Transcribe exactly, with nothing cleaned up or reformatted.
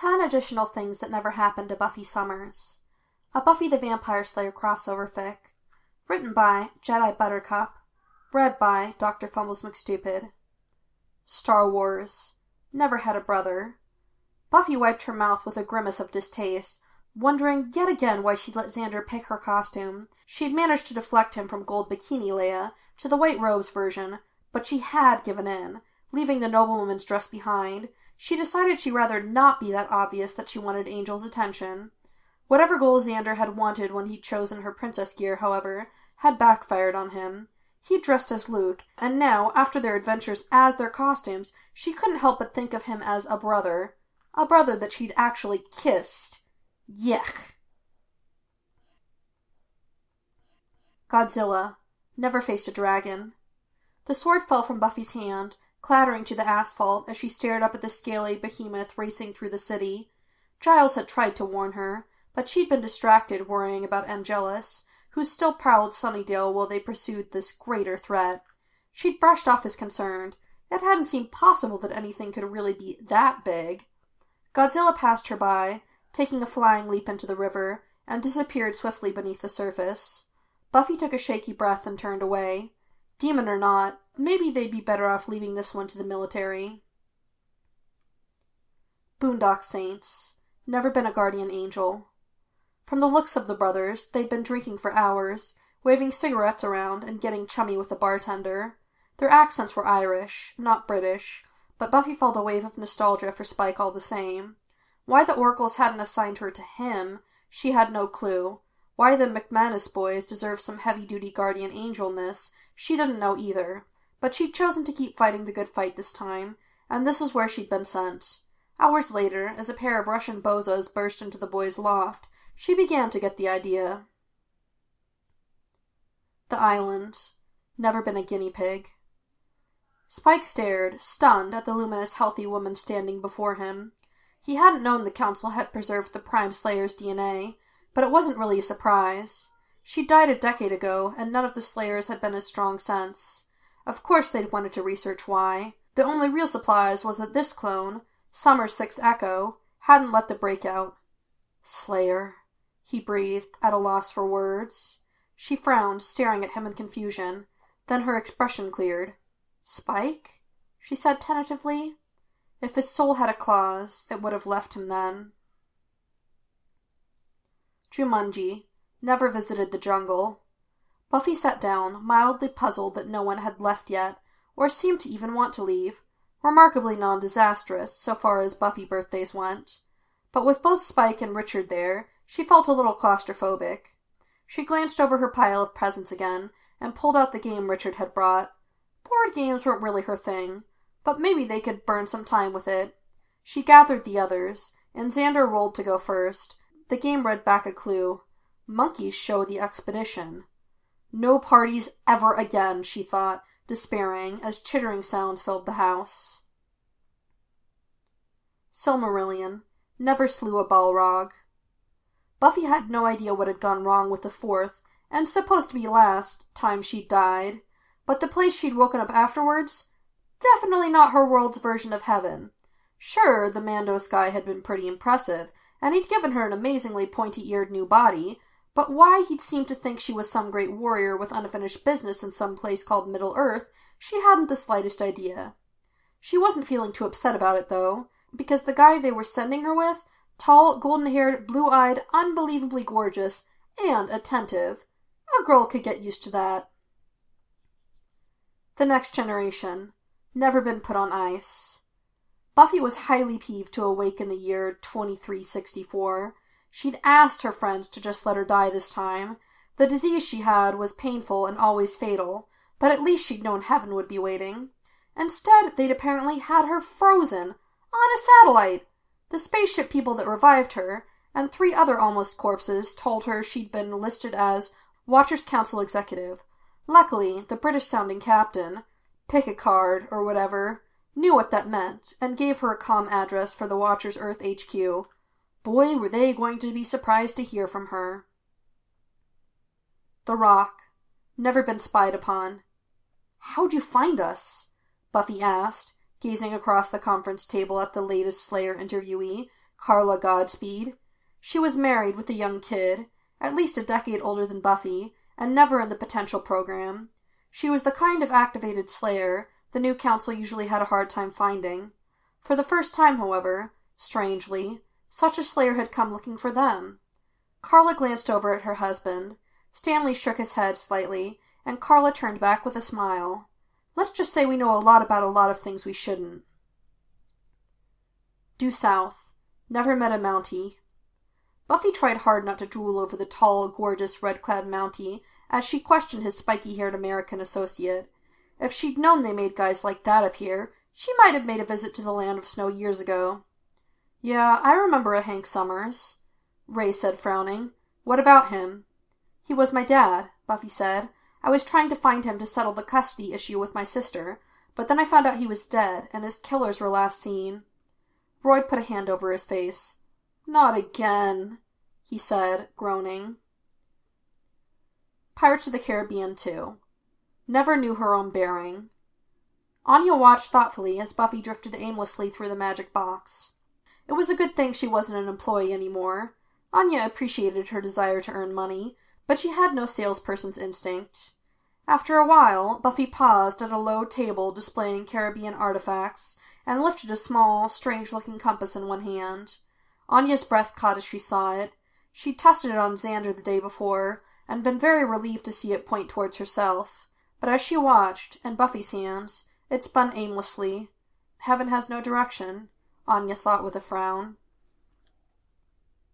Ten additional things that never happened to Buffy Summers. A Buffy the Vampire Slayer crossover fic. Written by Jedi Buttercup. Read by Doctor Fumbles McStupid. Star Wars. Never had a brother. Buffy wiped her mouth with a grimace of distaste, wondering yet again why she'd let Xander pick her costume. She'd managed to deflect him from gold bikini Leia to the white robes version, but she had given in, leaving the noblewoman's dress behind. She decided she'd rather not be that obvious that she wanted Angel's attention. Whatever goal Xander had wanted when he'd chosen her princess gear, however, had backfired on him. He dressed as Luke, and now, after their adventures as their costumes, she couldn't help but think of him as a brother. A brother that she'd actually kissed. Yuck. Godzilla. Never faced a dragon. The sword fell from Buffy's hand, clattering to the asphalt as she stared up at the scaly behemoth racing through the city. Giles had tried to warn her, but she'd been distracted worrying about Angelus, who still prowled Sunnydale while they pursued this greater threat. She'd brushed off his concern. It hadn't seemed possible that anything could really be that big. Godzilla passed her by, taking a flying leap into the river, and disappeared swiftly beneath the surface. Buffy took a shaky breath and turned away. Demon or not, maybe they'd be better off leaving this one to the military. Boondock Saints. Never been a guardian angel. From the looks of the brothers, they'd been drinking for hours, waving cigarettes around and getting chummy with the bartender. Their accents were Irish, not British, but Buffy felt a wave of nostalgia for Spike all the same. Why the Oracles hadn't assigned her to him, she had no clue. Why the McManus boys deserved some heavy-duty guardian angelness, she didn't know either. But she'd chosen to keep fighting the good fight this time, and this is where she'd been sent. Hours later, as a pair of Russian bozos burst into the boys' loft, she began to get the idea. The Island. Never been a guinea pig. Spike stared, stunned, at the luminous, healthy woman standing before him. He hadn't known the Council had preserved the Prime Slayer's D N A, but it wasn't really a surprise. She'd died a decade ago, and none of the Slayers had been as strong since. Of course they'd wanted to research why. The only real surprise was that this clone, Summer's Sixth Echo, hadn't let the breakout. Slayer, he breathed, at a loss for words. She frowned, staring at him in confusion. Then her expression cleared. Spike? She said tentatively. If his soul had a clause, it would have left him then. Jumanji. Never visited the jungle. Buffy sat down, mildly puzzled that no one had left yet, or seemed to even want to leave. Remarkably non-disastrous, so far as Buffy birthdays went. But with both Spike and Richard there, she felt a little claustrophobic. She glanced over her pile of presents again, and pulled out the game Richard had brought. Board games weren't really her thing, but maybe they could burn some time with it. She gathered the others, and Xander rolled to go first. The game read back a clue. Monkeys show the expedition. No parties ever again, she thought, despairing, as chittering sounds filled the house. Silmarillion. Never slew a Balrog. Buffy had no idea what had gone wrong with the fourth, and supposed to be last, time she'd died. But the place she'd woken up afterwards? Definitely not her world's version of heaven. Sure, the Mando sky had been pretty impressive, and he'd given her an amazingly pointy-eared new body, but why he'd seemed to think she was some great warrior with unfinished business in some place called Middle-earth, she hadn't the slightest idea. She wasn't feeling too upset about it, though, because the guy they were sending her with, tall, golden-haired, blue-eyed, unbelievably gorgeous, and attentive. A girl could get used to that. The Next Generation. Never been put on ice. Buffy was highly peeved to awake in the year twenty-three sixty-four. She'd asked her friends to just let her die this time. The disease she had was painful and always fatal, but at least she'd known heaven would be waiting. Instead, they'd apparently had her frozen, on a satellite. The spaceship people that revived her, and three other almost corpses, told her she'd been listed as Watchers Council Executive. Luckily, the British-sounding captain, pick a card, or whatever, knew what that meant, and gave her a comm address for the Watchers Earth H Q. Boy, were they going to be surprised to hear from her. The Rock. Never been spied upon. How'd you find us? Buffy asked, gazing across the conference table at the latest Slayer interviewee, Carla Godspeed. She was married with a young kid, at least a decade older than Buffy, and never in the potential program. She was the kind of activated Slayer the new council usually had a hard time finding. For the first time, however, strangely, such a Slayer had come looking for them. Carla glanced over at her husband. Stanley shook his head slightly, and Carla turned back with a smile. Let's just say we know a lot about a lot of things we shouldn't. Due south. Never met a Mountie. Buffy tried hard not to drool over the tall, gorgeous, red-clad Mountie as she questioned his spiky-haired American associate. If she'd known they made guys like that up here, she might have made a visit to the Land of Snow years ago. Yeah, I remember a Hank Summers, Ray said, frowning. What about him? He was my dad, Buffy said. I was trying to find him to settle the custody issue with my sister, but then I found out he was dead, and his killers were last seen. Roy put a hand over his face. Not again, he said, groaning. Pirates of the Caribbean two. Never knew her own bearing. Anya watched thoughtfully as Buffy drifted aimlessly through the magic box. It was a good thing she wasn't an employee anymore. Anya appreciated her desire to earn money, but she had no salesperson's instinct. After a while, Buffy paused at a low table displaying Caribbean artifacts and lifted a small, strange-looking compass in one hand. Anya's breath caught as she saw it. She'd tested it on Xander the day before, and been very relieved to see it point towards herself. But as she watched, in Buffy's hands, it spun aimlessly. Heaven has no direction, Anya thought with a frown.